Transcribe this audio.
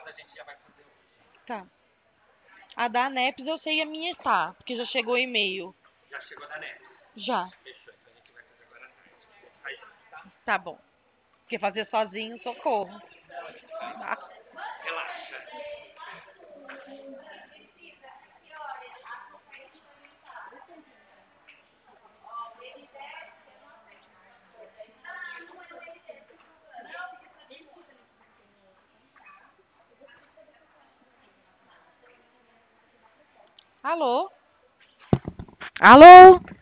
Tá. A da ANEPS eu sei a minha tá, porque já chegou o e-mail. Já chegou da NEPS. Já. Fechou. Então a gente vai fazer agora à tarde. Aí, tá? Tá bom. Porque fazer sozinho, socorro. Não, a gente faz. Ah, Relaxa. alô? Alô?